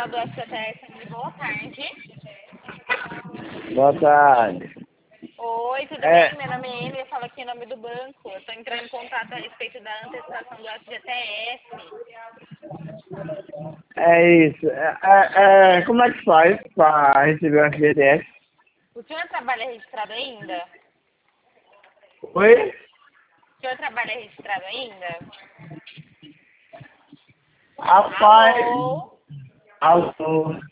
central do FGTS. Boa tarde. Boa tarde. Oi, tudo bem? Meu nome é Emily, eu falo aqui em nome do banco. Eu estou entrando em contato a respeito da antecipação do FGTS. É isso. Como é que faz para receber o FGTS? O senhor trabalha registrado ainda? Oi? O senhor trabalha registrado ainda? Rapaz. Alô? Alô.